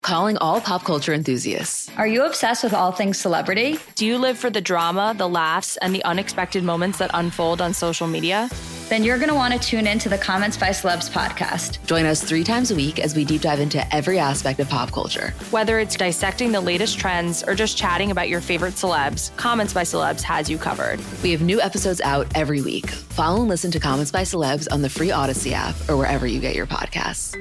Calling all pop culture enthusiasts. Are you obsessed with all things celebrity? Do you live for the drama, the laughs, and the unexpected moments that unfold on social media? Then you're going to want to tune in to the Comments by Celebs podcast. Join us 3 times a week as we deep dive into every aspect of pop culture. Whether it's dissecting the latest trends or just chatting about your favorite celebs, Comments by Celebs has you covered. We have new episodes out every week. Follow and listen to Comments by Celebs on the free Odyssey app or wherever you get your podcasts.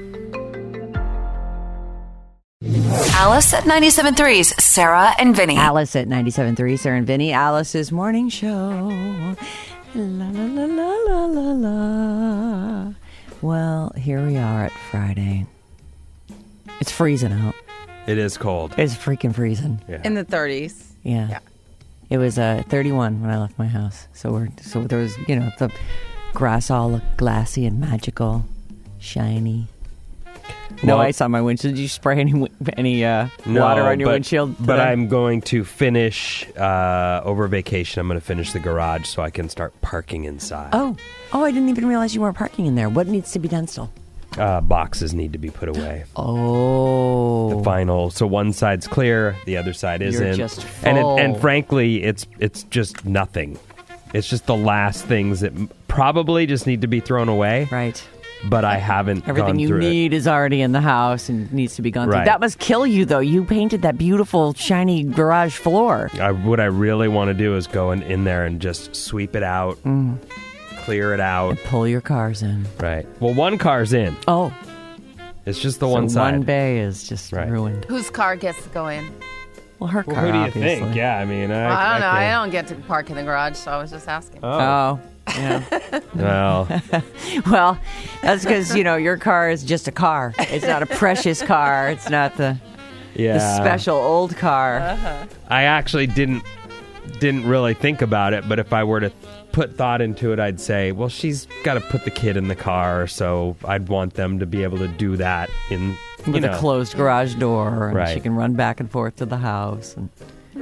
Alice at 97.3's Sarah and Vinny. Alice at 97.3, Sarah and Vinny. Alice's morning show. La, la, la, la, la, la, la. Well, here we are at Friday. It's freezing out. It is cold. It's freaking freezing. Yeah. In the 30s. Yeah. It was 31 when I left my house. So there was, the grass all looked glassy and magical, shiny. No ice on my windshield. Did you spray any water on your windshield today? But I'm going to finish, over vacation, I'm going to finish the garage so I can start parking inside. Oh, I didn't even realize you weren't parking in there. What needs to be done still? Boxes need to be put away. Oh. The final. So one side's clear, the other side isn't. You're just full. And frankly, it's just nothing. It's just the last things that probably just need to be thrown away. Right. But I haven't Everything gone through you need is already in the house and needs to be gone through. Right. That must kill you, though. You painted that beautiful, shiny garage floor. What I really want to do is go in there and just sweep it out, clear it out. And pull your cars in. Right. Well, one car's in. Oh. It's just the one side. One bay is just ruined. Whose car gets to go in? Well, her car, who do you obviously. think? Yeah, I mean, I don't know. can't- I don't get to park in the garage, so I was just asking. Oh. Yeah. Well, Well, that's because, your car is just a car. It's not a precious car. It's not the special old car. I actually didn't really think about it, but if I were to put thought into it, I'd say, well, she's got to put the kid in the car, so I'd want them to be able to do that in With a closed garage door, and Right. she can run back and forth to the house. And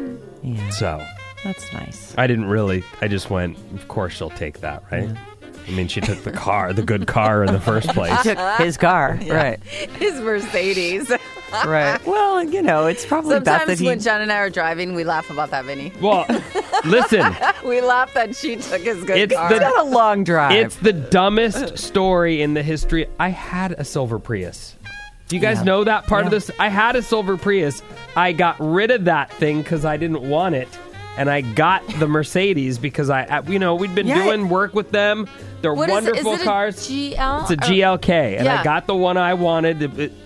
So that's nice. I just went, of course she'll take that, right? Yeah. I mean, she took the good car in the first place. He took his car, right? His Mercedes. Right. Well, it's probably best that Sometimes he. when John and I are driving, we laugh about that, Vinny. Well, listen, We laugh that she took his good It's car. It's not a long drive. it's the dumbest story in the history. I had a silver Prius. Do you guys know that part of this? I had a silver Prius. I got rid of that thing because I didn't want it. And I got the Mercedes because we'd been doing work with them. They're What is it? wonderful Is it cars. GL? It's a GLK, and Yeah. I got the one I wanted.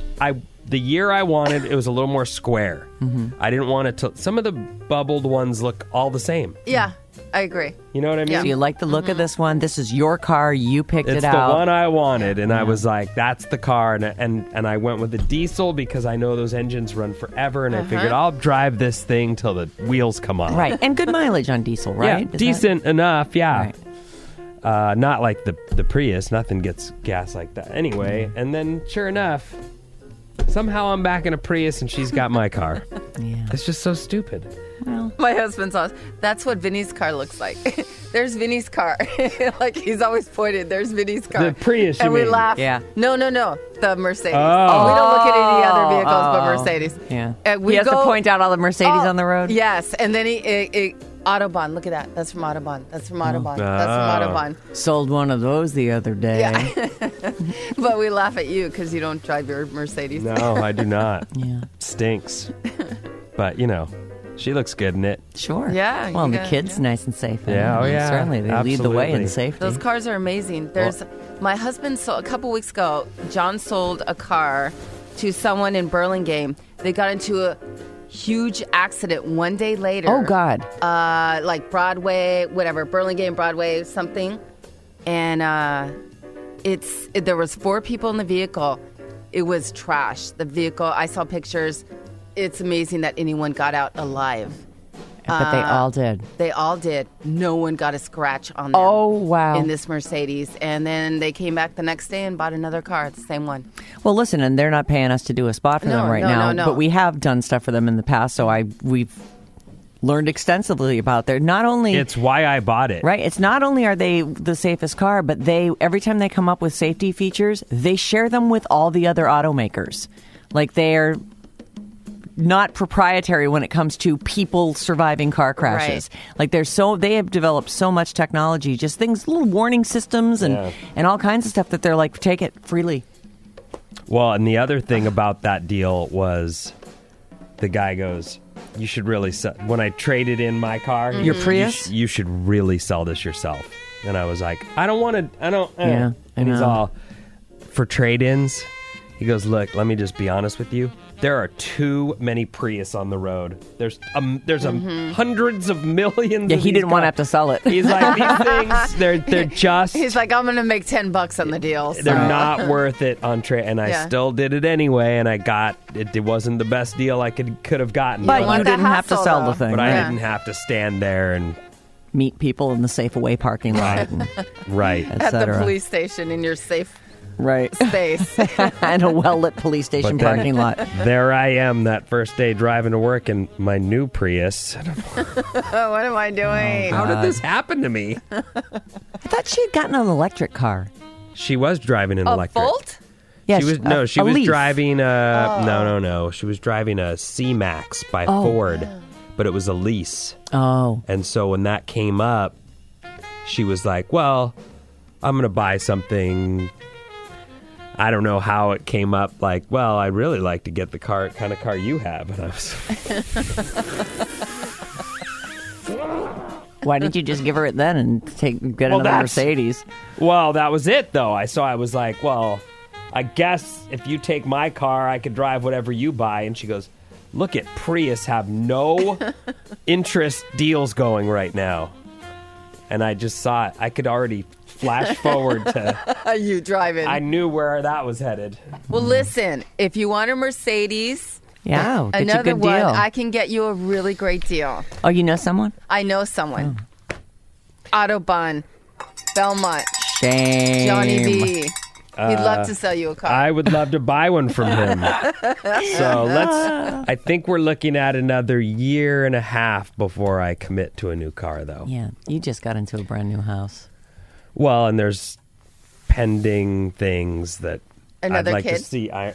The year I wanted, it was a little more square. I didn't want it to. Some of the bubbled ones look all the same. Yeah, I agree. You know what I mean? Do you like the look of this one? This is your car. You picked It's it the out. one I wanted, and I was like, "That's the car." And I went with a diesel because I know those engines run forever, and I figured I'll drive this thing till the wheels come off. Right. And good mileage on diesel, right? Yeah, Is decent enough. Yeah. Right. Not like the Prius. Nothing gets gas like that. Anyway, and then sure enough, somehow I'm back in a Prius, and she's got my car. Yeah. It's just so stupid. My husband saw us. That's what Vinny's car looks like. There's Vinny's car. Like he's always pointed. There's Vinny's car. The Prius, and you we mean? laugh. Yeah. No. The Mercedes. Oh. We don't look at any other vehicles but Mercedes. Yeah. And we he has to go- point out all the Mercedes on the road? Yes, and then he Autobahn. Look at that. That's from Autobahn. That's from Autobahn. That's from Autobahn. Sold one of those the other day. Yeah. But we laugh at you because you don't drive your Mercedes. No, I do not. Yeah. Stinks. But she looks good in it. Sure. Yeah, Well, and you the got- kids nice and safe. Yeah, oh, yeah. Certainly. They lead the way in Absolutely. safety. Those cars are amazing. My husband sold a couple weeks ago. John sold a car to someone in Burlingame. They got into a huge accident one day later. Oh, God. Like Broadway, whatever, Burlingame, Broadway, something. And there was 4 people in the vehicle. It was trash. The vehicle, I saw pictures. It's amazing that anyone got out alive. But they all did. They all did. No one got a scratch on them. Oh, wow. In this Mercedes. And then they came back the next day and bought another car, the same one. Well, listen, and they're not paying us to do a spot for them right now. No. But we have done stuff for them in the past, so we've learned extensively about their not only It's why I bought it. right. It's not only are they the safest car, but every time they come up with safety features, they share them with all the other automakers. Like they're not proprietary when it comes to people surviving car crashes. Like they have developed so much technology, just things, little warning systems and all kinds of stuff that they're like, take it freely. Well, and the other thing about that deal was the guy goes, you should really sell. When I traded in my car, your Prius, you should really sell this yourself. And I was like, I don't want to. I don't. Yeah, and he's I know. all for trade-ins. He goes, look, let me just be honest with you. There are too many Prius on the road. There's hundreds of millions. Yeah, of he these didn't want to have cars. to sell it. He's like, these things, they're just. He's like, I'm going to make $10 on the deal. So. They're not worth it on trade, and I still did it anyway. And I got it. It wasn't the best deal I could have gotten. But want you that didn't have to hassle, sell though. the thing. But I right? didn't have to stand there and Meet people in the safe away parking lot, and right. At the etc. police station in your safe Right. space. And a well-lit police station But then- parking lot. There I am that first day driving to work in my new Prius. Oh, what am I doing? How did this happen to me? I thought she had gotten an electric car. She was driving an A electric. Volt? Yeah, She was a was Leaf. driving no. She was driving a C-Max by Ford, but it was a lease. Oh, And so when that came up, she was like, well, I'm going to buy something. I don't know how it came up. Like, well, I'd really like to get the kind of car you have. And I was why didn't you just give her it then and get another that's- Mercedes? well, that was it, though. I was like, well, I guess if you take my car, I could drive whatever you buy. And she goes, look at Prius have no interest deals going right now. And I just saw it. I could already flash forward to, Are you driving? I knew where that was headed. Well, listen, if you want a Mercedes, Yeah, get you a another good one, deal. I can get you a really great deal. Oh, you know someone? I know someone. Autobahn, Belmont, Shame. Johnny B. He'd love to sell you a car. I would love to buy one from him. So I think we're looking at another year and a half before I commit to a new car, though. Yeah, you just got into a brand new house. Well, and there's pending things that Another I'd like kid? to see. Yeah.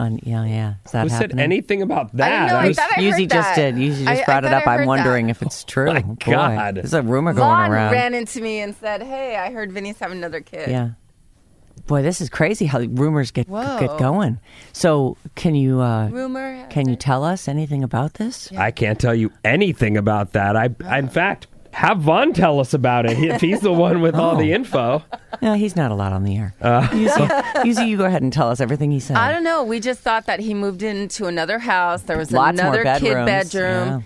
Is that Who said happening? anything about that? I don't know. I thought I Yuzi heard just that. did. Yuzi just brought it thought up. I I'm heard wondering that. if it's true. my Boy, God. there's a rumor going Vaughn around. ran into me and said, hey, I heard Vinny's having another kid. Yeah. Boy, this is crazy how rumors get Whoa. going. So, can you Rumor? can you tell us anything about this? I can't tell you anything about that. I in fact, have Vaughn tell us about it if he's the one with all the info. No, he's not allowed on the air. Yuzi, you go ahead and tell us everything he said. I don't know. We just thought that he moved into another house. There was Lots another more kid bedrooms. bedroom.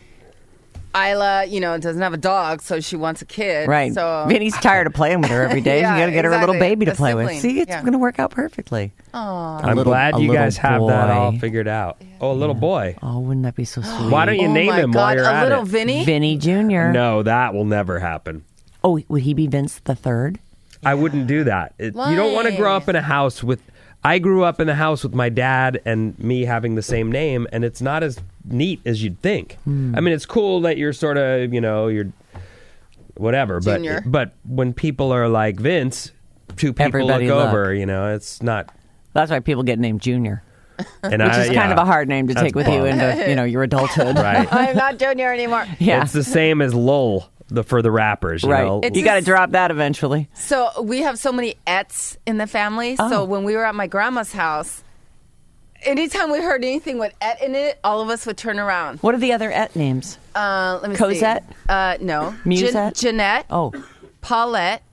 Isla, doesn't have a dog, so she wants a kid. Yeah. Right. So Vinny's tired of playing with her every day. Yeah, You got to get her a little exactly. baby to A play with. sibling. See, it's Yeah. going to work out perfectly. I'm little- glad a you little guys have that all boy. figured out. Oh, a little boy. Oh, wouldn't that be so sweet? Why don't you Oh name my him God, while you're a at little it? Vinny? Vinny Jr. No, that will never happen. Oh, would he be Vince the Third? I wouldn't do that. You don't want to Why? grow up in a house with. I grew up in a house with my dad and me having the same name, and it's not as neat as you'd think. I mean, it's cool that you're sort of, you're whatever, Junior. but when people are like Vince, two people Everybody look look. over. It's not. That's why people get named Junior, And which is kind of a hard name to That's take with you bum. into your adulthood. Right. I'm not Junior anymore. Yeah. It's the same as Lowell for the rappers. Right. It's You got to just- drop that eventually. So we have so many Ets in the family. Oh. So when we were at my grandma's house, anytime we heard anything with Et in it, all of us would turn around. What are the other Et names? Let me Cosette? see. No. Musette? Jeanette. Oh, Paulette.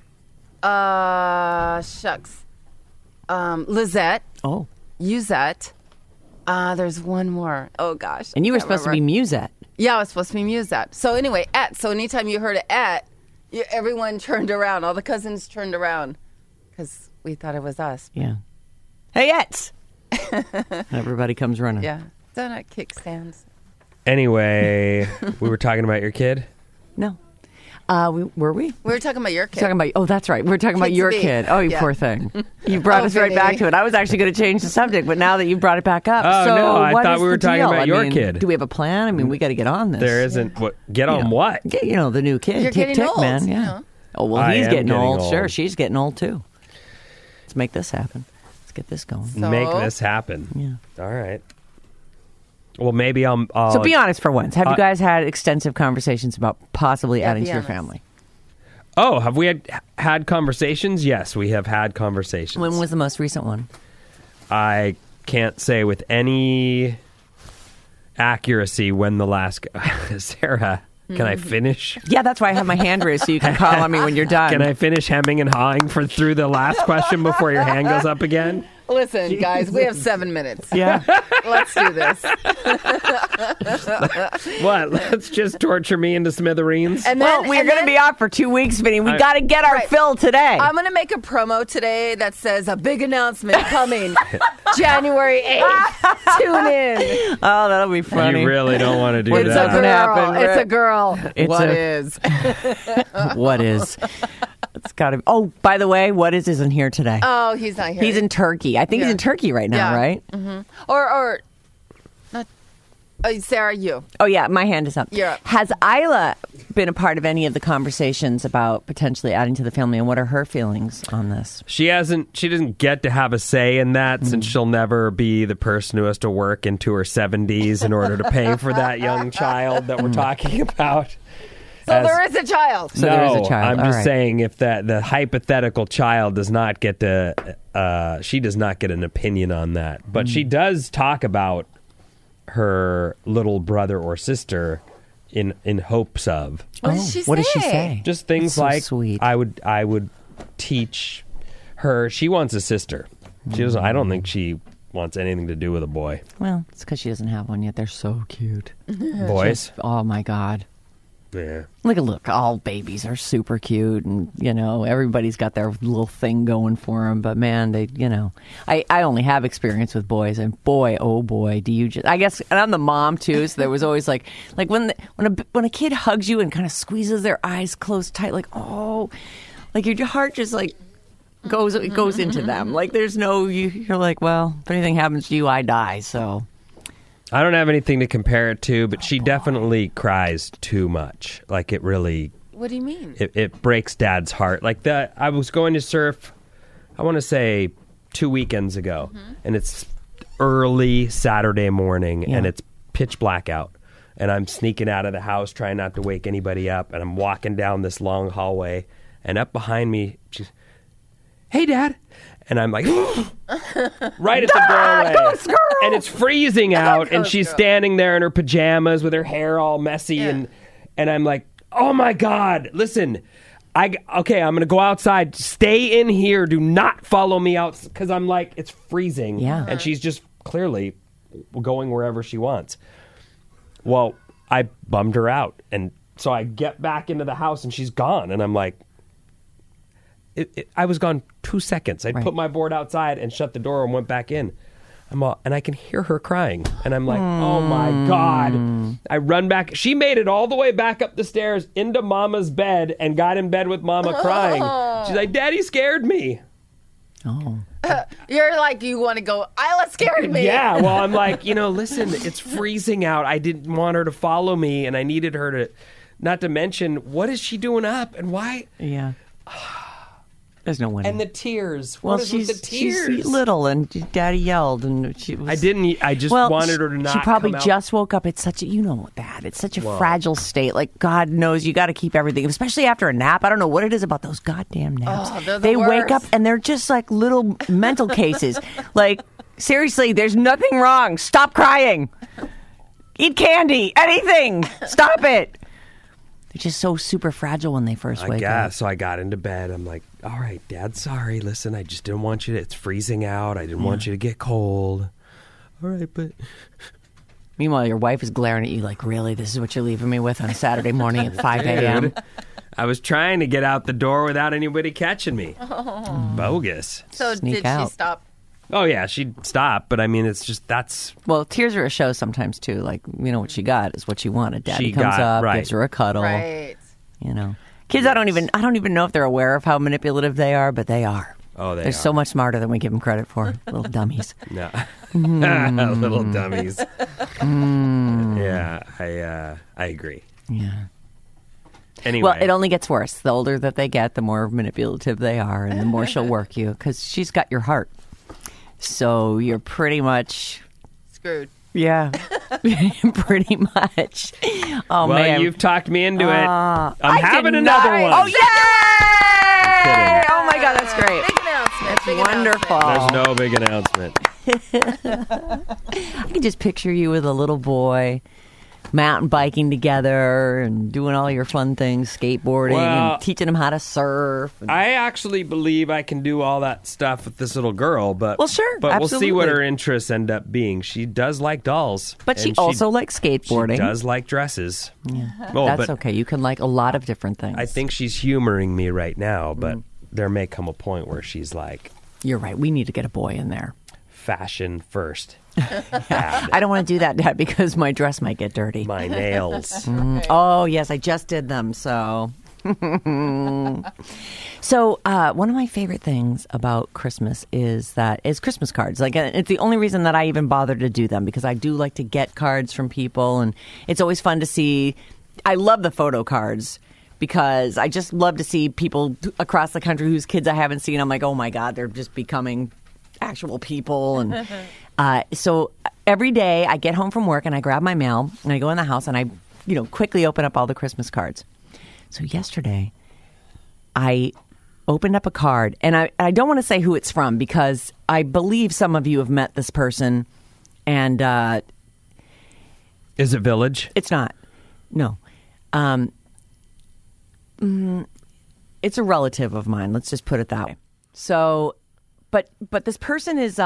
Shucks. Lizette. oh. Uzette. There's one more. Oh, gosh. And you were I can't supposed to be remember. Musette. Yeah, I was supposed to be Musette. So anyway, Et. So anytime you heard an Et, everyone turned around. All the cousins turned around because we thought it was us. Yeah. Hey, Ets. Everybody comes running. Yeah. Donut kickstands. Anyway, we were talking about your kid. No. Were we? We were talking about your kid. Talking about, oh, that's right. We're talking about Kids your to be. kid. Oh, you Yeah. poor thing. You brought Oh, us right Vinny. back to it. I was actually going to change the subject, but now that you brought it back up. Oh, so no, I what thought is we were the talking deal? about I your mean, kid. Do we have a plan? I mean, we got to get on this. There isn't. What? Get on what? Yeah, the new kid. You're tick, getting tick, old, man. you Yeah. know. Oh, well, I he's am getting getting old. old. Sure, she's getting old, too. Let's make this happen. Let's get this going. So- Make this happen. Yeah. All right. Well, maybe I'll So be honest for once. Have you guys had extensive conversations about possibly adding to your honest. family? Oh, have we had conversations? Yes, we have had conversations. When was the most recent one? I can't say with any accuracy when the last... Sarah, can I finish? Yeah, that's why I have my hand raised so you can call on me when you're done. Can I finish hemming and hawing through the last question before your hand goes up again? Listen, guys, we have 7 minutes. Yeah. Let's do this. What? Let's just torture me into smithereens? And Well, then, we're and going to then be off for 2 weeks, Vinny. We got to get our Right. fill today. I'm going to make a promo today that says a big announcement coming January 8th. Tune in. Oh, that'll be funny. You really don't want to do It's a that. doesn't happen, girl. It's Rick. a girl. It's What a- is? What is? It's got to be. Oh, by the way, What is isn't here today. Oh, he's not here. He's in Turkey. I think he's Yeah. in Turkey right now, Yeah. right? Or not. Sarah, you. Oh, yeah, my hand is up. You're up. Has Isla been a part of any of the conversations about potentially adding to the family, and what are her feelings on this? She doesn't get to have a say in that since she'll never be the person who has to work into her 70s in order to pay for that young child that we're talking about. So there is a child. So there is a child. I'm All just right. saying if the hypothetical child does not get to, she does not get an opinion on that. But she does talk about her little brother or sister in hopes of. What did she say? What does she say? Just things That's so like sweet. I would teach her. She wants a sister. She doesn't. I don't think she wants anything to do with a boy. Well, it's because she doesn't have one yet. They're so cute. Boys. Oh, my God. Yeah. Look, all babies are super cute, and, everybody's got their little thing going for them. But, man, I only have experience with boys, and boy, oh, boy, do you just... I guess, and I'm the mom, too, so there was always, like when a kid hugs you and kind of squeezes their eyes closed tight, like, oh, like your heart just, like, goes into them. Like, there's no... You're like, well, if anything happens to you, I die, so... I don't have anything to compare it to, but she definitely cries too much. Like it really, What do you mean? it breaks Dad's heart. Like I was going to surf, I want to say 2 weekends ago, and it's early Saturday morning, and it's pitch black out, and I'm sneaking out of the house trying not to wake anybody up, and I'm walking down this long hallway, and up behind me, she's, "Hey, Dad." And I'm like, right at the doorway. And it's freezing out, and she's standing there in her pajamas with her hair all messy, and I'm like, oh my God, listen, I'm going to go outside. Stay in here. Do not follow me out, because I'm like, it's freezing. Yeah. And she's just clearly going wherever she wants. Well, I bummed her out, and so I get back into the house, and she's gone, and I'm like, I was gone 2 seconds. I put my board outside and shut the door and went back in. And I can hear her crying. And I'm like, oh my God. I run back. She made it all the way back up the stairs into Mama's bed and got in bed with Mama crying. She's like, Daddy scared me. Oh. You're like, you want to go, Isla scared me. Yeah, well, I'm like, listen, it's freezing out. I didn't want her to follow me, and I needed her to, not to mention, what is she doing up and why? Yeah. There's no winning. And the tears. Well, What is with the tears? she's little, and Daddy yelled, and she was... I just wanted her to not She probably come out. just woke up. It's such a, that. It's such a fragile state. Like, God knows you got to keep everything, especially after a nap. I don't know what it is about those goddamn naps. Oh, they're the they wake up worst. and they're just like little mental cases. Like, seriously, there's nothing wrong. Stop crying. Eat candy. Anything. Stop it. They're just so super fragile when they first wake up. So I got into bed. I'm like, all right, Dad, sorry. Listen, I just didn't want you to, it's freezing out. I didn't want you to get cold. All right, but... Meanwhile, your wife is glaring at you like, really? This is what you're leaving me with on a Saturday morning at 5 a.m.? Dude, I was trying to get out the door without anybody catching me. Bogus. So Sneak did out. she stop? Oh, yeah, she'd stop, but I mean, it's just, that's... Well, tears are a show sometimes, too. Like, what she got is what she wanted. Daddy She comes got- up, right. gives her a cuddle. Right. Kids, I don't even know if they're aware of how manipulative they are, but they are. Oh, they They're are. so much smarter than we give them credit for. Little dummies. No. Little dummies. Yeah, I agree. Yeah. Anyway. Well, it only gets worse. The older that they get, the more manipulative they are, and the more she'll work you, because she's got your heart. So you're pretty much... Screwed. Yeah. Pretty much. Oh, well, man. you've talked me into it. I'm I having did another not- one. Oh, yay! kidding. Oh, my God, that's great. Big announcement. Big Wonderful. There's no big announcement. I can just picture you with a little boy mountain biking together and doing all your fun things, skateboarding Well, and teaching him how to surf. I actually believe I can do all that stuff with this little girl, but Well, sure, but we'll see what absolutely. her interests end up being. She does like dolls, But she and also likes skateboarding. She does like dresses. Yeah. Well, That's but okay. You can like a lot of different things. I think she's humoring me right now, but Mm. there may come a point where she's like, You're right. We need to get a boy in there. fashion first. Dad, I don't want to do that, Dad, because my dress might get dirty. my nails. Oh, yes, I just did them, so. So, one of my favorite things about Christmas is Christmas cards. Like, it's the only reason that I even bother to do them, because I do like to get cards from people, and it's always fun to see. I love the photo cards because I just love to see people across the country whose kids I haven't seen. I'm like, oh my God, they're just becoming actual people. And so every day I get home from work and I grab my mail and I go in the house and I, quickly open up all the Christmas cards. So yesterday I opened up a card, and I don't want to say who it's from because I believe some of you have met this person, and Is it Village? it's not. No. It's a relative of mine. Let's just put it that way. So, but this person is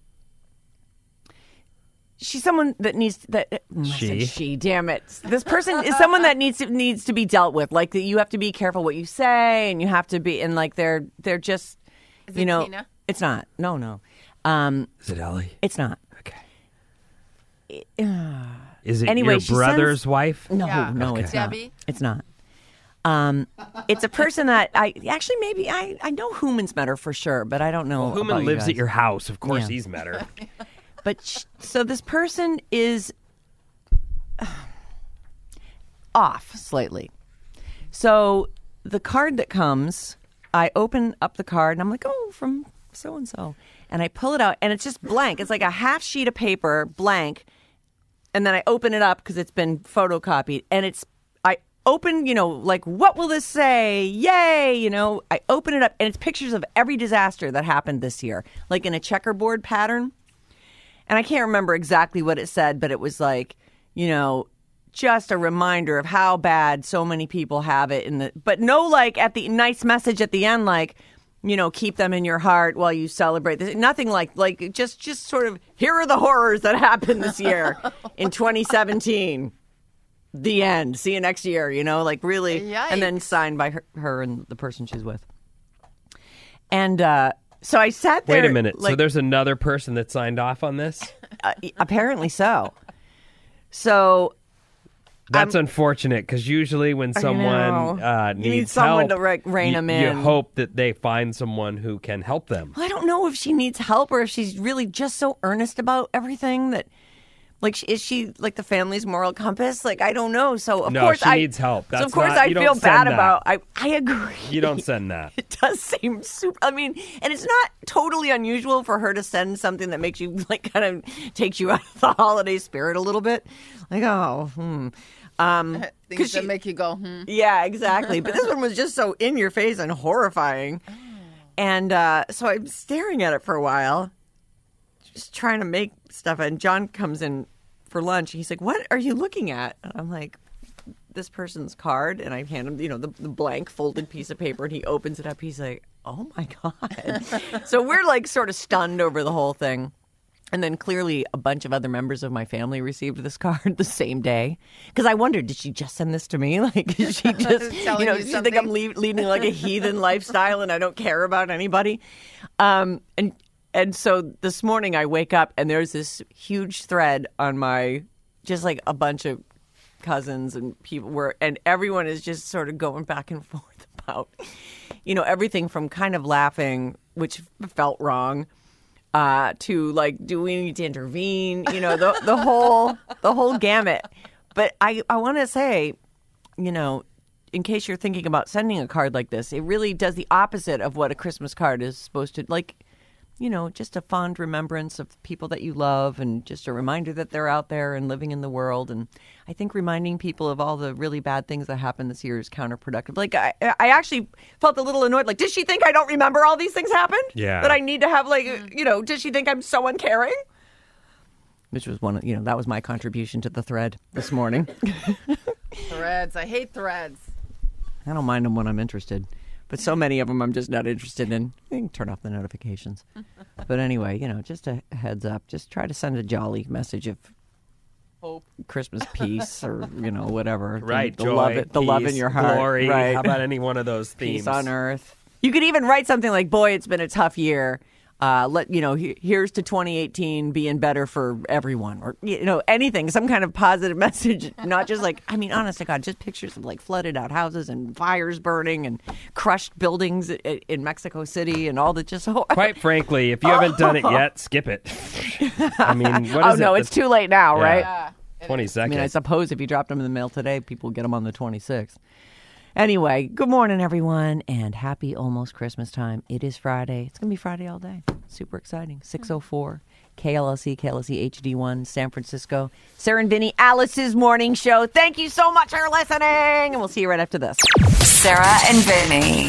she's someone that needs that. She, damn it! This person is someone that needs to be dealt with. Like you have to be careful what you say, and you have to be, and like they're just, Is it Tina? It's not. No. Is it Ellie? It's not. Okay. Is it Anyway, your she brother's sends- wife? No, Yeah. no, Okay. it's not. Debbie? It's not. It's a person that I know Human's met her for sure, but I don't know. Well, Human about you lives at guys. your house. Of course, Yeah. he's met her. But so this person is off slightly. So the card that comes, I open up the card and I'm like, oh, from so and so, and I pull it out and it's just blank. It's like a half sheet of paper, blank, and then I open it up because it's been photocopied, and I open, like, what will this say? Yay! I open it up and it's pictures of every disaster that happened this year, like in a checkerboard pattern. And I can't remember exactly what it said, but it was like, just a reminder of how bad so many people have it but no, like at the nice message at the end, like, keep them in your heart while you celebrate this. Nothing like just sort of, here are the horrors that happened this year in 2017. The end. See you next year, like really. Yikes. And then signed by her and the person she's with. And, so I sat there. Wait a minute. Like, So there's another person that signed off on this? apparently so. So That's unfortunate because usually when someone know. You need needs someone help, to rein them you in. hope that they find someone who can help them. I don't know if she needs help or if she's really just so earnest about everything that, like, is she like the family's moral compass? Like, I don't know. So of No, course she needs help. So of That's course not- I you don't feel send bad that. about. I agree. You don't send that. It does seem super. I mean, and it's not totally unusual for her to send something that makes you like kind of takes you out of the holiday spirit a little bit. Like, Things that make you go, Yeah, exactly. But this one was just so in your face and horrifying. And so I'm staring at it for a while, just trying to make stuff. And John comes in for lunch. He's like, "What are you looking at?" And I'm like, "This person's card." And I hand him, the blank folded piece of paper. And he opens it up. He's like, "Oh my God." So we're like sort of stunned over the whole thing. And then clearly a bunch of other members of my family received this card the same day. Because I wondered, did she just send this to me? Like, is she just, Telling you does she think I'm leading like a heathen lifestyle and I don't care about anybody? And so this morning I wake up and there's this huge thread on my, just like a bunch of cousins and people and everyone is just sort of going back and forth about, everything from kind of laughing, which felt wrong, to like, do we need to intervene? The whole gamut. But I want to say, in case you're thinking about sending a card like this, it really does the opposite of what a Christmas card is supposed to like. just a fond remembrance of people that you love and just a reminder that they're out there and living in the world. And I think reminding people of all the really bad things that happened this year is counterproductive. Like, I actually felt a little annoyed. Like, does she think I don't remember all these things happened? Yeah. That I need to have, does she think I'm so uncaring? Which was that was my contribution to the thread this morning. Threads. I hate threads. I don't mind them when I'm interested. But so many of them I'm just not interested in. You can turn off the notifications. But anyway, just a heads up. Just try to send a jolly message of hope, Christmas peace, or, whatever. Right, the joy, love, the peace, love in your heart. glory. Right. How about any one of those themes? Peace on earth. You could even write something like, boy, it's been a tough year. Here's to 2018 being better for everyone, or anything, some kind of positive message, not just honest to God, just pictures of flooded out houses and fires burning and crushed buildings in Mexico City and all that. Just quite frankly, if you haven't done it yet, skip it. What is it's too late now, right? Yeah. 20 seconds. I suppose if you dropped them in the mail today, people get them on the 26th. Anyway, good morning, everyone, and happy almost Christmas time. It is Friday. It's going to be Friday all day. Super exciting. 6:04, KLSE HD1, San Francisco. Sarah and Vinny, Alice's morning show. Thank you so much for listening, and we'll see you right after this. Sarah and Vinny.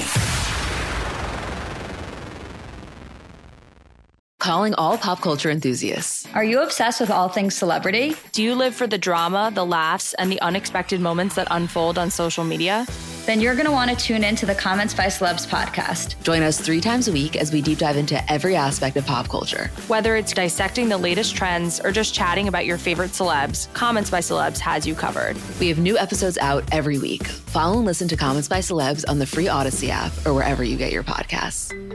Calling all pop culture enthusiasts. Are you obsessed with all things celebrity? Do you live for the drama, the laughs, and the unexpected moments that unfold on social media? Then you're going to want to tune in to the Comments by Celebs podcast. Join us 3 times a week as we deep dive into every aspect of pop culture. Whether it's dissecting the latest trends or just chatting about your favorite celebs, Comments by Celebs has you covered. We have new episodes out every week. Follow and listen to Comments by Celebs on the free Odyssey app or wherever you get your podcasts.